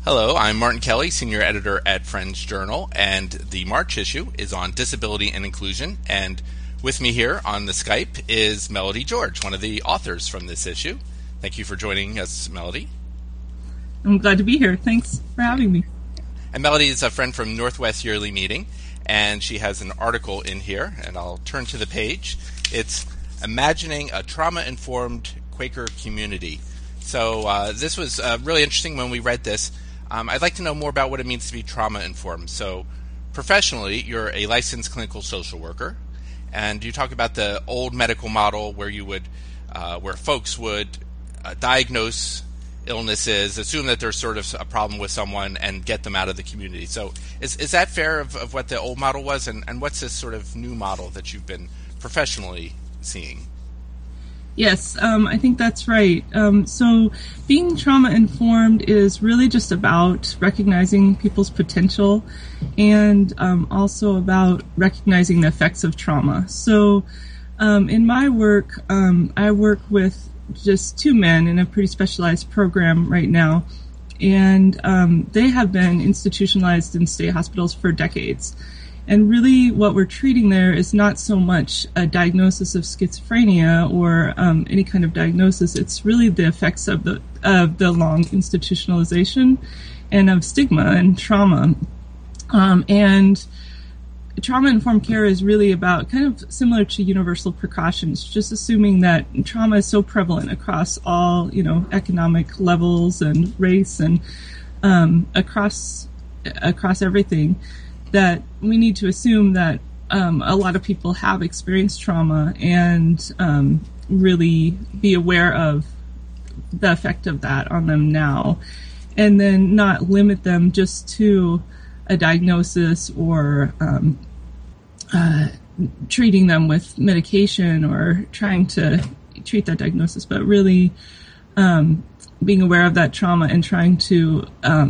Hello, I'm Martin Kelly, Senior Editor at Friends Journal, and the March issue is on disability and inclusion. And with me here on the Skype is Melody George, one of the authors from this issue. Thank you for joining us, Melody. I'm glad to be here. Thanks for having me. And Melody is a friend from Northwest Yearly Meeting, and she has an article in here, and I'll turn to the page. It's Imagining a Trauma-Informed Quaker Community. So this was really interesting when we read this. I'd like to know more about what it means to be trauma-informed. So professionally, you're a licensed clinical social worker, and you talk about the old medical model where you would, where folks would diagnose illnesses, assume that there's sort of a problem with someone, and get them out of the community. So is that fair of what the old model was, and what's this sort of new model that you've been professionally seeing? Yes, I think that's right. So being trauma-informed is really just about recognizing people's potential and also about recognizing the effects of trauma. So in my work, I work with just two men in a pretty specialized program right now, and they have been institutionalized in state hospitals for decades. And really what we're treating there is not so much a diagnosis of schizophrenia or any kind of diagnosis. It's really the effects of the long institutionalization and of stigma and trauma. And trauma-informed care is really about kind of similar to universal precautions, just assuming that trauma is so prevalent across all, economic levels and race and across everything, that we need to assume that a lot of people have experienced trauma and really be aware of the effect of that on them now, and then not limit them just to a diagnosis or treating them with medication or trying to treat that diagnosis, but really being aware of that trauma and trying to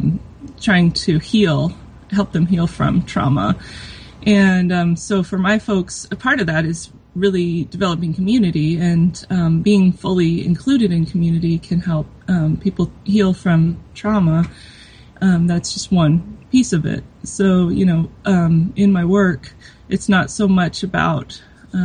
help them heal from trauma. And so for my folks, a part of that is really developing community, and being fully included in community can help people heal from trauma. That's just one piece of it. So, in my work, it's not so much about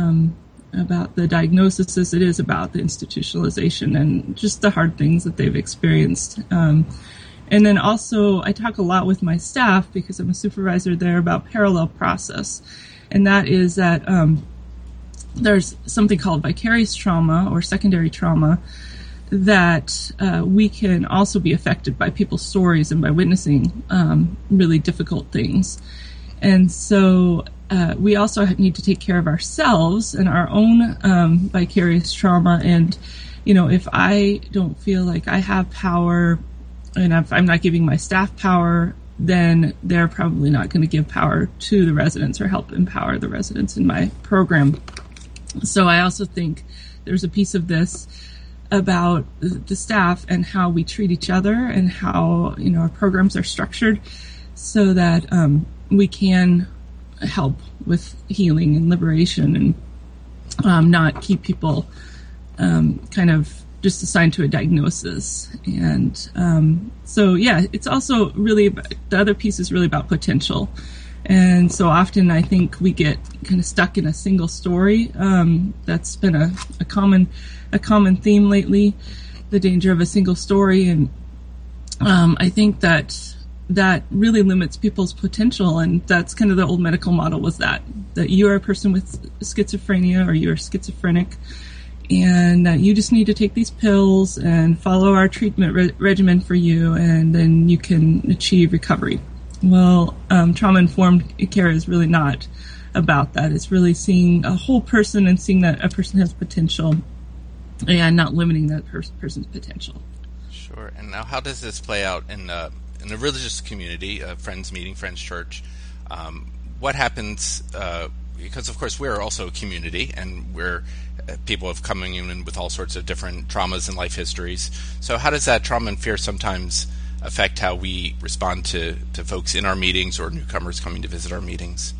the diagnosis as it is about the institutionalization and just the hard things that they've experienced. And then also, I talk a lot with my staff, because I'm a supervisor there, about parallel process. And that is that there's something called vicarious trauma or secondary trauma that we can also be affected by people's stories and by witnessing really difficult things. And so we also need to take care of ourselves and our own vicarious trauma. And, if I don't feel like I have power, and if I'm not giving my staff power, then they're probably not going to give power to the residents or help empower the residents in my program. So I also think there's a piece of this about the staff and how we treat each other and how, our programs are structured so that we can help with healing and liberation and not keep people kind of just assigned to a diagnosis. And it's also really, the other piece is really about potential. And so often I think we get kind of stuck in a single story. That's been a common theme lately, the danger of a single story. And I think that really limits people's potential. And that's kind of the old medical model, was that you're a person with schizophrenia or you're schizophrenic, and you just need to take these pills and follow our treatment regimen for you, and then you can achieve recovery. Well, trauma-informed care is really not about that. It's really seeing a whole person and seeing that a person has potential and not limiting that person's potential. Sure. And now how does this play out in the religious community, Friends Meeting, Friends Church? What happens, because of course we're also a community, and we're people have coming in with all sorts of different traumas and life histories. So how does that trauma and fear sometimes affect how we respond to folks in our meetings or newcomers coming to visit our meetings?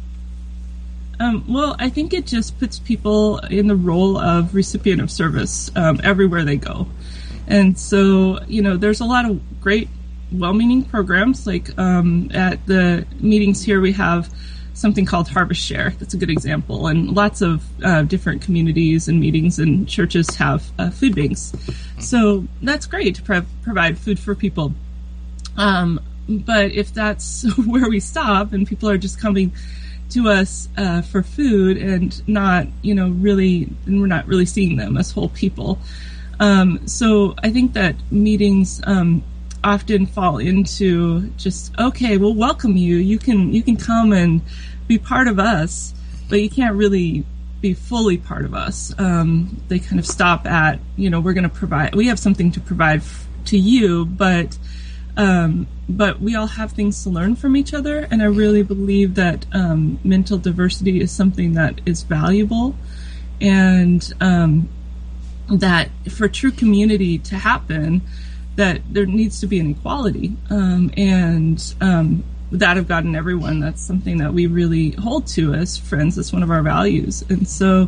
Well, I think it just puts people in the role of recipient of service everywhere they go. And so, there's a lot of great well-meaning programs. Like at the meetings here, we have something called Harvest Share. That's a good example. And lots of different communities and meetings and churches have food banks. So that's great to provide food for people. But if that's where we stop and people are just coming to us for food and not, really, and we're not really seeing them as whole people. So I think that meetings often fall into just, okay, we'll welcome you. You can come and be part of us, but you can't really be fully part of us. They kind of stop at, we're going to provide, we have something to provide to you, but we all have things to learn from each other. And I really believe that mental diversity is something that is valuable, and that for true community to happen, that there needs to be an equality. That of God in everyone, that's something that we really hold to as friends. It's one of our values. And so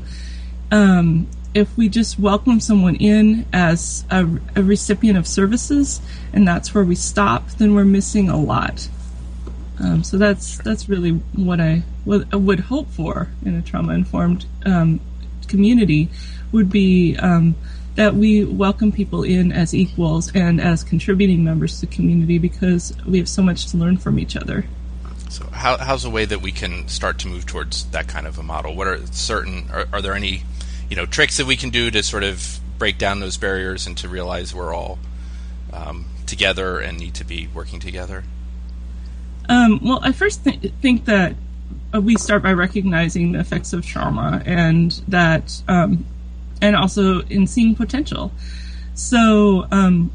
if we just welcome someone in as a recipient of services, and that's where we stop, then we're missing a lot. So that's really what I would hope for in a trauma-informed community, would be that we welcome people in as equals and as contributing members to the community, because we have so much to learn from each other. So how's a way that we can start to move towards that kind of a model? What are are there any tricks that we can do to sort of break down those barriers and to realize we're all together and need to be working together? Well, I first think that we start by recognizing the effects of trauma, and that, and also in seeing potential. So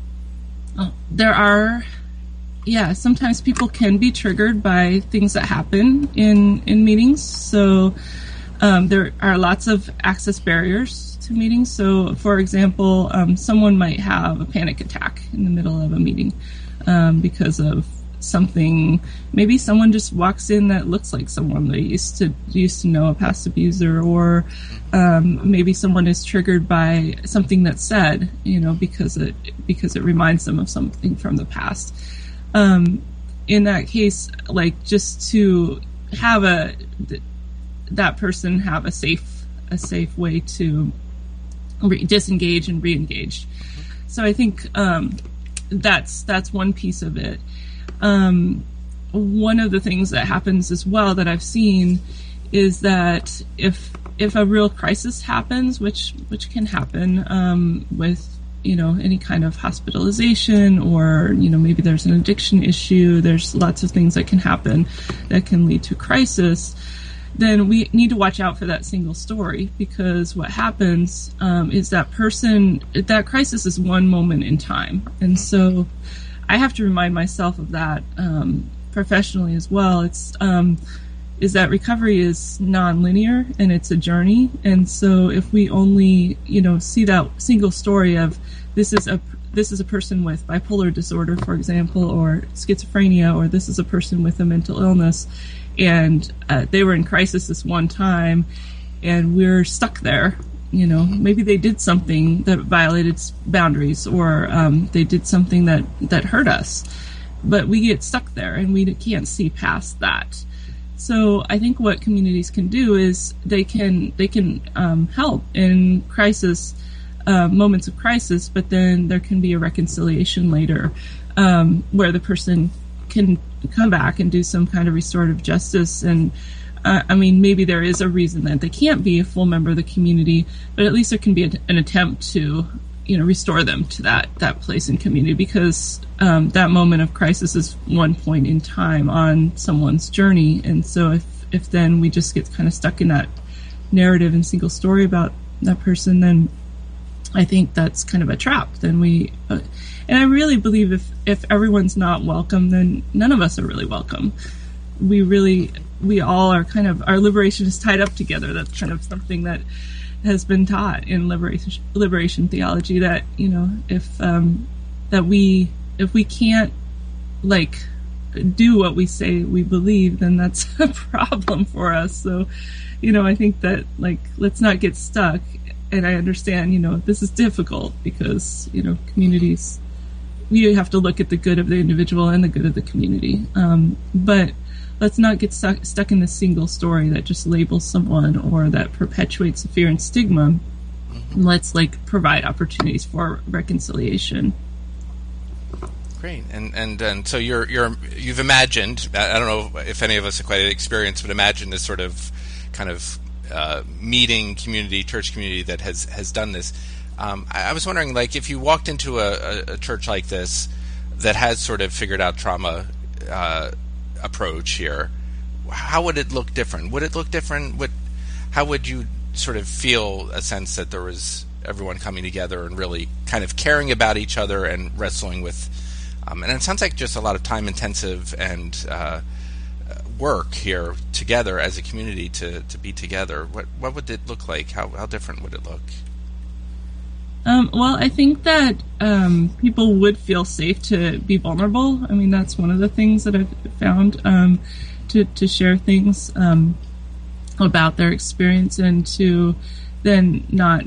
there are, sometimes people can be triggered by things that happen in meetings. So there are lots of access barriers to meetings. So, for example, someone might have a panic attack in the middle of a meeting because of something. Maybe someone just walks in that looks like someone they used to know, a past abuser, or maybe someone is triggered by something that's said, because it reminds them of something from the past. In that case, like, just to have that person have a safe way to disengage and re-engage. So I think that's one piece of it. One of the things that happens as well that I've seen is that if a real crisis happens, which can happen with any kind of hospitalization, or maybe there's an addiction issue, there's lots of things that can happen that can lead to crisis, then we need to watch out for that single story, because what happens is that crisis is one moment in time. And so I have to remind myself of that professionally as well. Is that recovery is non-linear, and it's a journey. And so if we only see that single story of this is a person with bipolar disorder, for example, or schizophrenia, or this is a person with a mental illness, and they were in crisis this one time, and we're stuck there. Maybe they did something that violated boundaries, or they did something that hurt us, but we get stuck there and we can't see past that. So I think what communities can do is they can help in crisis, moments of crisis, but then there can be a reconciliation later, where the person can come back and do some kind of restorative justice. And maybe there is a reason that they can't be a full member of the community, but at least there can be an attempt to, restore them to that place in community, because that moment of crisis is one point in time on someone's journey. And so if then we just get kind of stuck in that narrative and single story about that person, then I think that's kind of a trap. Then and I really believe if everyone's not welcome, then none of us are really welcome. We all are our liberation is tied up together. That's kind of something that has been taught in liberation theology, that if we can't do what we say we believe, then that's a problem for us. So I think that let's not get stuck. And I understand this is difficult, because communities we have to look at the good of the individual and the good of the community. But let's not get stuck in this single story that just labels someone or that perpetuates fear and stigma. Mm-hmm. Let's provide opportunities for reconciliation. Great, and so you've imagined. I don't know if any of us have quite experienced, but imagine this sort of kind of meeting community, church community that has done this. I was wondering, if you walked into a church like this that has sort of figured out trauma approach here, how would it look different? Would it look different? How would you sort of feel a sense that there was everyone coming together and really kind of caring about each other and wrestling with? And it sounds like just a lot of time-intensive and work here together as a community to be together. What would it look like? How different would it look? Well, I think that people would feel safe to be vulnerable. I mean, that's one of the things that I've found, to share things about their experience and to then not,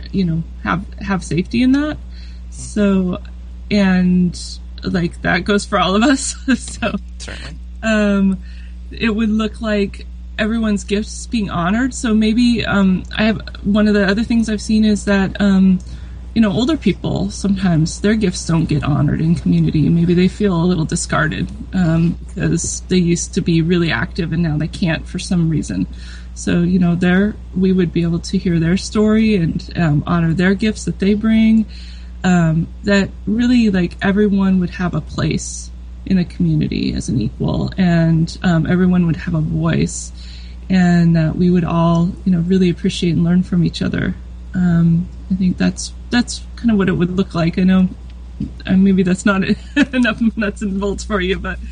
have safety in that. So, and that goes for all of us. So certainly, it would look like everyone's gifts being honored. So maybe I have one of the other things I've seen is that older people, sometimes their gifts don't get honored in community. Maybe they feel a little discarded because they used to be really active and now they can't for some reason. So we would be able to hear their story and honor their gifts that they bring. That really everyone would have a place in a community as an equal, and everyone would have a voice, and we would all really appreciate and learn from each other. I think that's kind of what it would look like. I know maybe that's not enough nuts and bolts for you, but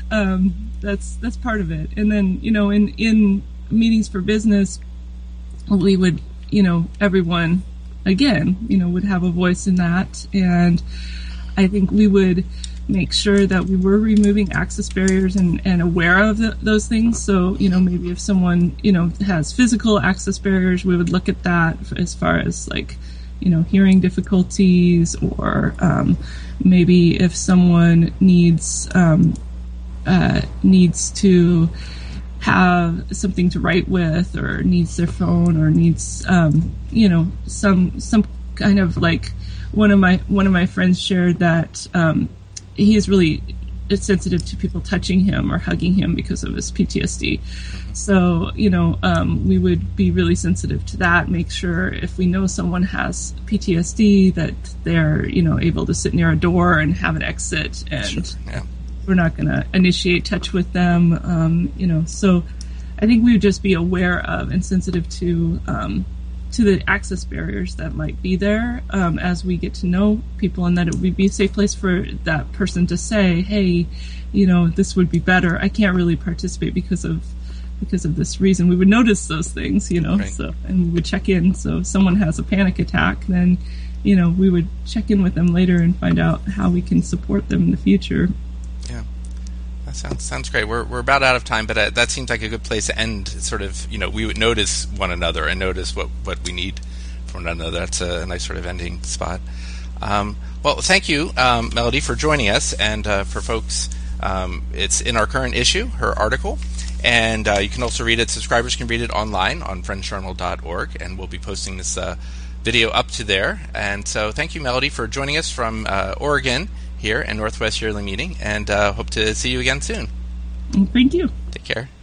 that's part of it. And then in meetings for business, we would everyone again, would have a voice in that. And I think we would make sure that we were removing access barriers and aware of those things. So, maybe if someone, has physical access barriers, we would look at that as far as hearing difficulties, or maybe if someone needs to have something to write with, or needs their phone, or needs some kind of one of my friends shared that he is really sensitive to people touching him or hugging him because of his PTSD. So we would be really sensitive to that. Make sure if we know someone has PTSD that they're able to sit near a door and have an exit, and sure. Yeah. We're not going to initiate touch with them, So I think we would just be aware of and sensitive to the access barriers that might be there as we get to know people, and that it would be a safe place for that person to say, hey, this would be better. I can't really participate because of this reason. We would notice those things, Right. So, and we would check in. So if someone has a panic attack, then, we would check in with them later and find out how we can support them in the future. Yeah, that sounds great. We're about out of time, but that seems like a good place to end. Sort of, we would notice one another and notice what we need from one another. That's a nice sort of ending spot. Well, thank you, Melody, for joining us, and for folks, it's in our current issue, her article, and you can also read it. Subscribers can read it online on friendsjournal.org, and we'll be posting this video up to there. And so, thank you, Melody, for joining us from Oregon, here in Northwest Yearly Meeting, and hope to see you again soon. Thank you. Take care.